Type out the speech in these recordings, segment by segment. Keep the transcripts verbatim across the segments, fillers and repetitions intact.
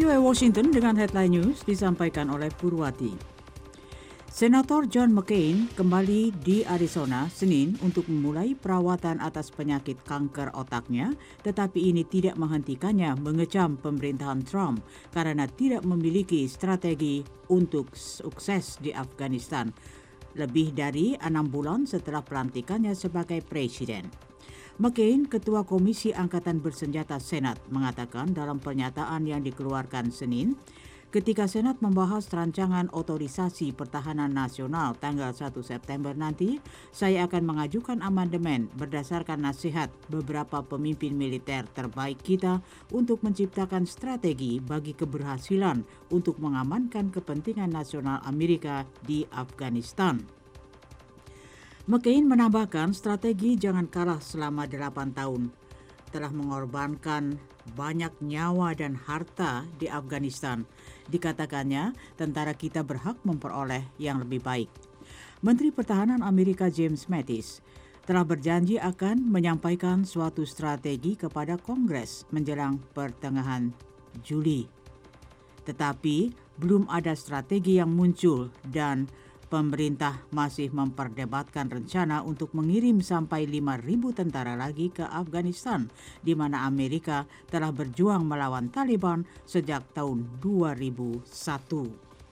V O A Washington dengan headline news disampaikan oleh Purwati. Senator John McCain kembali di Arizona Senin untuk memulai perawatan atas penyakit kanker otaknya, tetapi ini tidak menghentikannya mengecam pemerintahan Trump karena tidak memiliki strategi untuk sukses di Afghanistan, lebih dari enam bulan setelah pelantikannya sebagai presiden. McCain, Ketua Komisi Angkatan Bersenjata Senat, mengatakan dalam pernyataan yang dikeluarkan Senin, ketika Senat membahas rancangan otorisasi pertahanan nasional tanggal satu September nanti, saya akan mengajukan amandemen berdasarkan nasihat beberapa pemimpin militer terbaik kita untuk menciptakan strategi bagi keberhasilan untuk mengamankan kepentingan nasional Amerika di Afghanistan. McCain menambahkan strategi jangan kalah selama delapan tahun telah mengorbankan banyak nyawa dan harta di Afghanistan. Dikatakannya, tentara kita berhak memperoleh yang lebih baik. Menteri Pertahanan Amerika James Mattis telah berjanji akan menyampaikan suatu strategi kepada Kongres menjelang pertengahan Juli. Tetapi belum ada strategi yang muncul dan pemerintah masih memperdebatkan rencana untuk mengirim sampai lima ribu tentara lagi ke Afghanistan, di mana Amerika telah berjuang melawan Taliban sejak tahun dua ribu satu.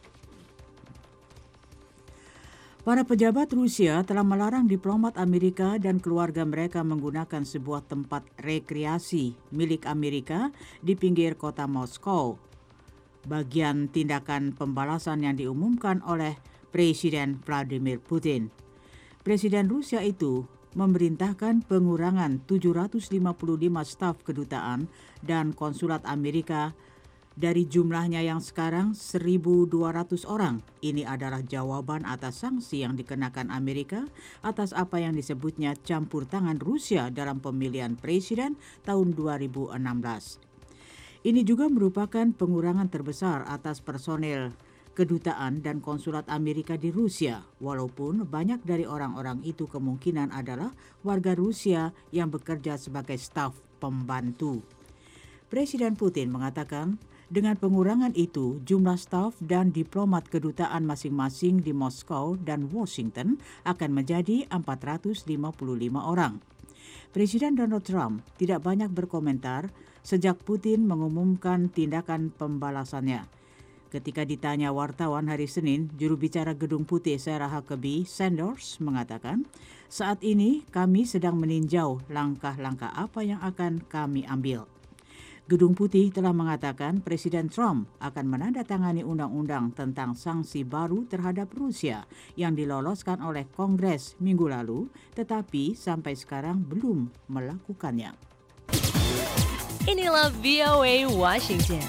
Para pejabat Rusia telah melarang diplomat Amerika dan keluarga mereka menggunakan sebuah tempat rekreasi milik Amerika di pinggir kota Moskow. Bagian tindakan pembalasan yang diumumkan oleh Presiden Vladimir Putin. Presiden Rusia itu memerintahkan pengurangan tujuh ratus lima puluh lima staf kedutaan dan konsulat Amerika dari jumlahnya yang sekarang seribu dua ratus orang. Ini adalah jawaban atas sanksi yang dikenakan Amerika atas apa yang disebutnya campur tangan Rusia dalam pemilihan presiden tahun dua ribu enam belas. Ini juga merupakan pengurangan terbesar atas personel kedutaan dan konsulat Amerika di Rusia, walaupun banyak dari orang-orang itu kemungkinan adalah warga Rusia yang bekerja sebagai staf pembantu. Presiden Putin mengatakan, dengan pengurangan itu, jumlah staf dan diplomat kedutaan masing-masing di Moskow dan Washington akan menjadi empat ratus lima puluh lima orang. Presiden Donald Trump tidak banyak berkomentar sejak Putin mengumumkan tindakan pembalasannya. Ketika ditanya wartawan hari Senin, juru bicara Gedung Putih Sarah Huckabee Sanders mengatakan, saat ini kami sedang meninjau langkah-langkah apa yang akan kami ambil. Gedung Putih telah mengatakan Presiden Trump akan menandatangani undang-undang tentang sanksi baru terhadap Rusia yang diloloskan oleh Kongres minggu lalu, tetapi sampai sekarang belum melakukannya. Inilah V O A Washington.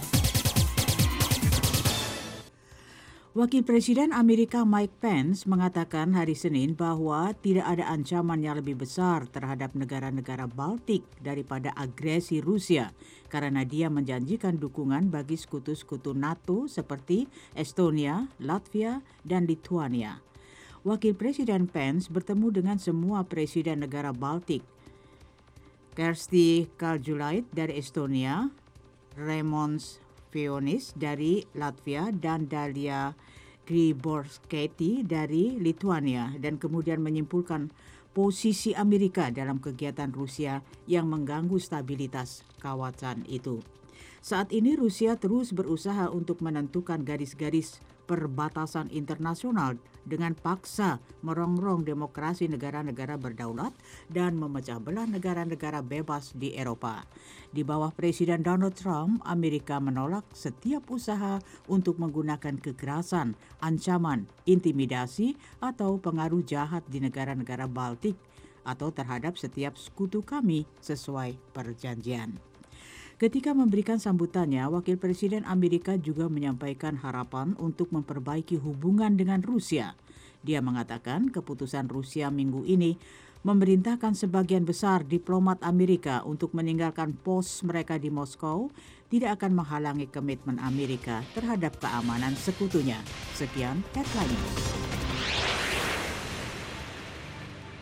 Wakil Presiden Amerika Mike Pence mengatakan hari Senin bahwa tidak ada ancaman yang lebih besar terhadap negara-negara Baltik daripada agresi Rusia karena dia menjanjikan dukungan bagi sekutu-sekutu NATO seperti Estonia, Latvia, dan Lithuania. Wakil Presiden Pence bertemu dengan semua presiden negara Baltik, Kersti Kaljulaid dari Estonia, Raimons Vionis dari Latvia dan Dalia Grybauskaitė dari Lithuania, dan kemudian menyimpulkan posisi Amerika dalam kegiatan Rusia yang mengganggu stabilitas kawasan itu. Saat ini Rusia terus berusaha untuk menentukan garis-garis perbatasan internasional dengan paksa merongrong demokrasi negara-negara berdaulat dan memecah belah negara-negara bebas di Eropa. Di bawah Presiden Donald Trump, Amerika menolak setiap usaha untuk menggunakan kekerasan, ancaman, intimidasi, atau pengaruh jahat di negara-negara Baltik atau terhadap setiap sekutu kami sesuai perjanjian. Ketika memberikan sambutannya, Wakil Presiden Amerika juga menyampaikan harapan untuk memperbaiki hubungan dengan Rusia. Dia mengatakan keputusan Rusia minggu ini memerintahkan sebagian besar diplomat Amerika untuk meninggalkan pos mereka di Moskow tidak akan menghalangi komitmen Amerika terhadap keamanan sekutunya. Sekian headline.